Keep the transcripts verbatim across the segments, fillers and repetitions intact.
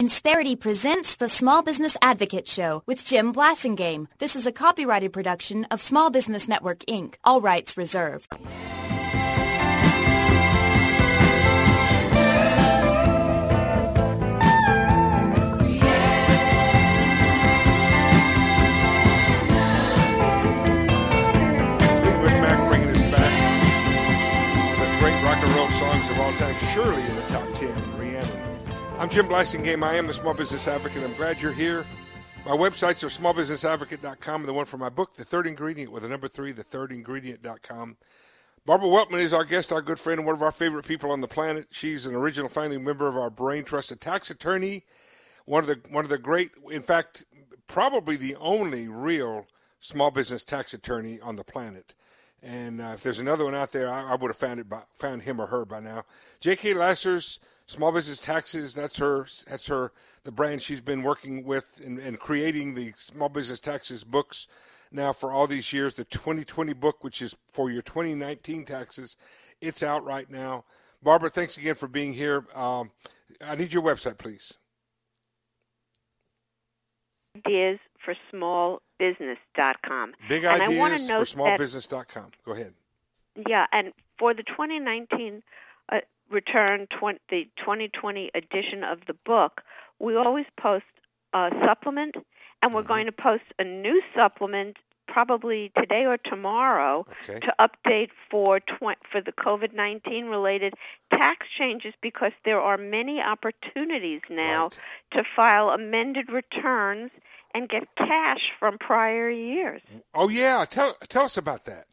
Insperity presents the Small Business Advocate Show with Jim Blasingame. This is a copyrighted production of Small Business Network, Incorporated. All rights reserved. Songs of all time, surely in the top ten. Rhiannon. I'm Jim Blasingame. I am the Small Business Advocate. I'm glad you're here. My websites are small business advocate dot com and the one for my book, The Third Ingredient, with the number three, the third ingredient dot com. Barbara Weltman is our guest, our good friend, and one of our favorite people on the planet. She's an original founding member of our Brain Trust, a tax attorney, one of the one of the great, in fact, probably the only real small business tax attorney on the planet. And uh, if there's another one out there, I, I would have found it by, found him or her by now. J K. Lasser's Small Business Taxes. That's her. That's her. The brand she's been working with and, and creating the Small Business Taxes books now for all these years. The twenty twenty book, which is for your twenty nineteen taxes, it's out right now. Barbara, thanks again for being here. Um, I need your website, please. Ideas for small business dot com. Big and ideas I note for small business dot com. Go ahead. Yeah, and for the twenty nineteen uh, return, twenty, the twenty twenty edition of the book, we always post a supplement, and we're mm-hmm. going to post a new supplement probably today or tomorrow okay. to update for tw- for the COVID nineteen related tax changes, because there are many opportunities now right. to file amended returns and get cash from prior years. Oh, yeah. Tell tell us about that.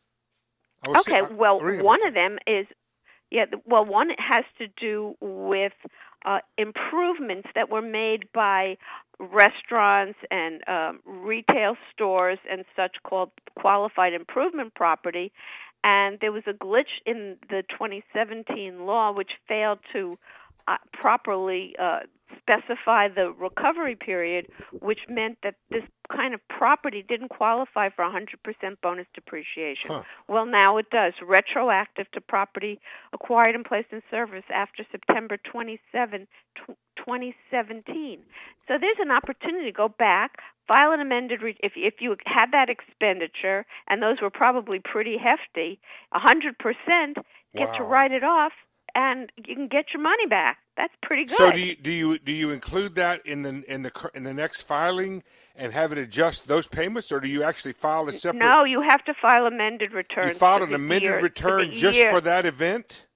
Okay, see, well, one that. of them is, yeah, well, one has to do with uh, improvements that were made by restaurants and um, retail stores and such called qualified improvement property. And there was a glitch in the twenty seventeen law which failed to uh, properly uh, specify the recovery period, which meant that this kind of property didn't qualify for one hundred percent bonus depreciation. Huh. Well, now it does, retroactive to property acquired and placed in service after September twenty-seventh, twenty seventeen. So there's an opportunity to go back, file an amended, re- if, if you had that expenditure, and those were probably pretty hefty, one hundred percent, get wow. to write it off, and you can get your money back. That's pretty good. So do you do you do you include that in the in the in the next filing and have it adjust those payments, or do you actually file a separate? No, you have to file amended returns. You filed an amended year, return for just year. for that event.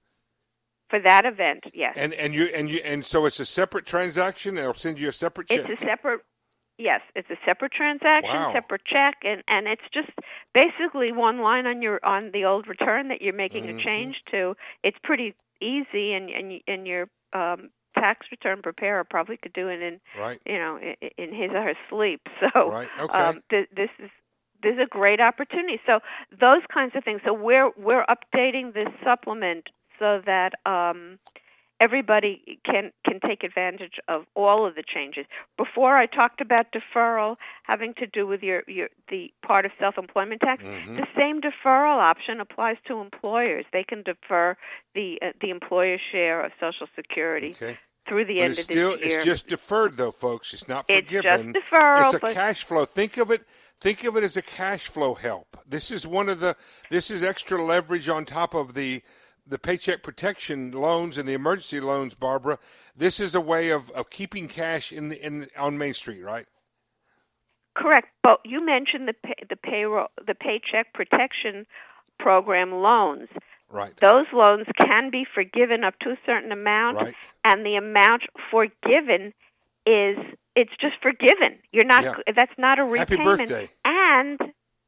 For that event, yes. And and you and you and so it's a separate transaction. They'll send you a separate check. It's a separate. Yes, it's a separate transaction, wow. separate check, and, and it's just basically one line on your on the old return that you're making mm-hmm. a change to. It's pretty easy, and and and your um, tax return preparer probably could do it in right. you know in, in his or her sleep. So right. okay. um, th- this is this is a great opportunity. So those kinds of things. So we're we're updating this supplement so that. Um, Everybody can, can take advantage of all of the changes. Before I talked about deferral having to do with your, your the part of self-employment tax. Mm-hmm. The same deferral option applies to employers. They can defer the uh, the employer's share of Social Security okay. through the but end it's of still, this year. It's just deferred, though, folks. It's not it's forgiven. It's just deferral. It's a cash flow. Think of it. Think of it as a cash flow help. This is one of the. This is extra leverage on top of the. the Paycheck Protection loans and the emergency loans, Barbara. This is a way of, of keeping cash in the, in the, on Main Street, right? Correct. But you mentioned the pay, the payroll, the Paycheck Protection Program loans. Right. Those loans can be forgiven up to a certain amount, right. and the amount forgiven is it's just forgiven. You're not. Yeah. That's not a repayment. Happy birthday. And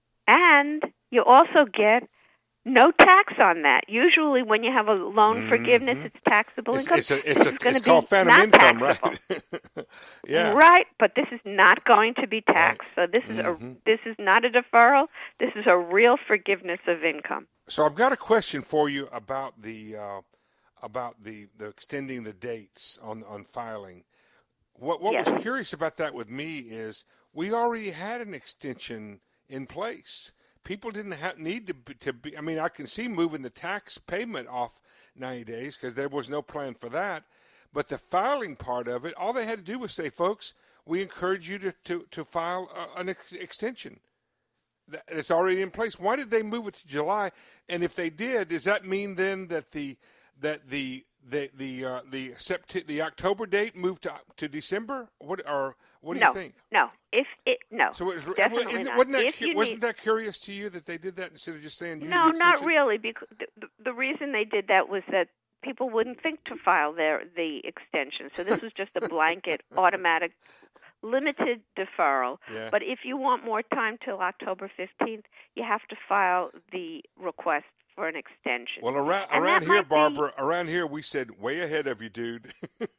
and you also get. No tax on that. Usually when you have a loan mm-hmm. forgiveness, it's taxable it's, income. It's, a, it's, a, it's, it's called phantom income, taxable. Right? yeah. Right, but this is not going to be taxed. Right. So this is mm-hmm. a this is not a deferral. This is a real forgiveness of income. So I've got a question for you about the uh, about the, the extending the dates on on filing. What what yes. was curious about that with me is we already had an extension in place. People didn't have, need to be, to be. I mean, I can see moving the tax payment off ninety days because there was no plan for that. But the filing part of it, all they had to do was say, folks, we encourage you to, to, to file a, an ex- extension. It's already in place. Why did they move it to July? And if they did, does that mean then that the that the the the uh, the Sept- the October date moved to to December? What or what do no, you think? No, if it no. So it was, definitely isn't, not. wasn't that if cu- wasn't need, that curious to you that they did that instead of just saying use no, the not really. Because the, the reason they did that was that people wouldn't think to file their the extension. So this was just a blanket, automatic, limited deferral. Yeah. But if you want more time till October fifteenth, you have to file the request for an extension. Well, around and around here, Barbara, be... around here we said way ahead of you, dude.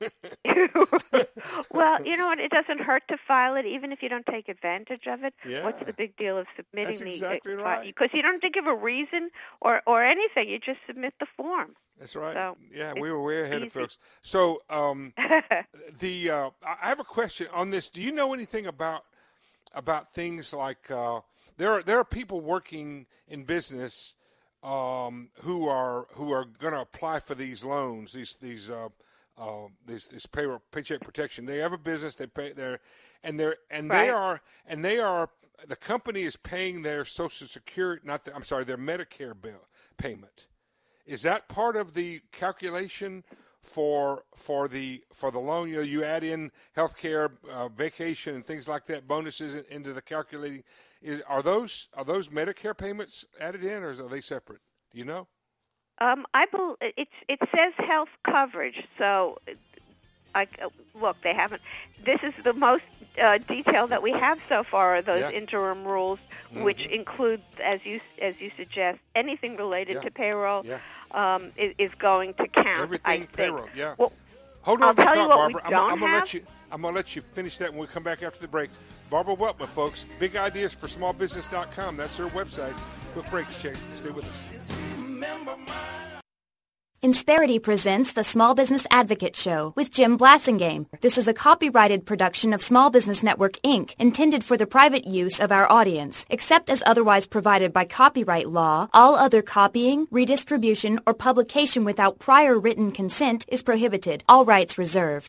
Well, you know what? It doesn't hurt to file it, even if you don't take advantage of it. Yeah. What's the big deal of submitting That's the? exactly uh, right. Because you don't have to give a reason or or anything. You just submit the form. That's right. So yeah, we were way ahead easy. of folks. So, um, the uh, I have a question on this. Do you know anything about about things like uh, there are there are people working in business um, who are who are going to apply for these loans, these these uh, uh, this this payroll paycheck protection. They have a business. They pay their and they're and right. they are and they are the company is paying their Social Security, not the, I'm sorry, their Medicare bill payment. Is that part of the calculation for for the for the loan? You know, you add in health care, uh, vacation, and things like that, bonuses into the calculating. Is are those are those Medicare payments added in, or are they separate? Do you know? Um, I bel it's it says health coverage, so I look. They haven't. This is the most uh, detail that we have so far. Are those yeah. interim rules, mm-hmm. which include, as you as you suggest, anything related yeah. to payroll yeah. um, is, is going to count. Everything I think. payroll. Yeah. Well, hold on I'll to tell that you thought, what Barbara. we don't I'm, I'm gonna have. let you. I'm gonna let you finish that when we come back after the break. Barbara Weltman, folks. Big ideas for small business dot com. That's her website. Quick break. Check. Stay with us. Insperity presents the Small Business Advocate Show with Jim Blasingame. This is a copyrighted production of Small Business Network, Incorporated, intended for the private use of our audience. Except as otherwise provided by copyright law, all other copying, redistribution, or publication without prior written consent is prohibited. All rights reserved.